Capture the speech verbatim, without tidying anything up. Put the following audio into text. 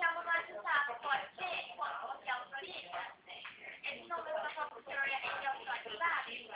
siamo mangiati qualche quando siamo saliti e non è stata possibile e siamo stati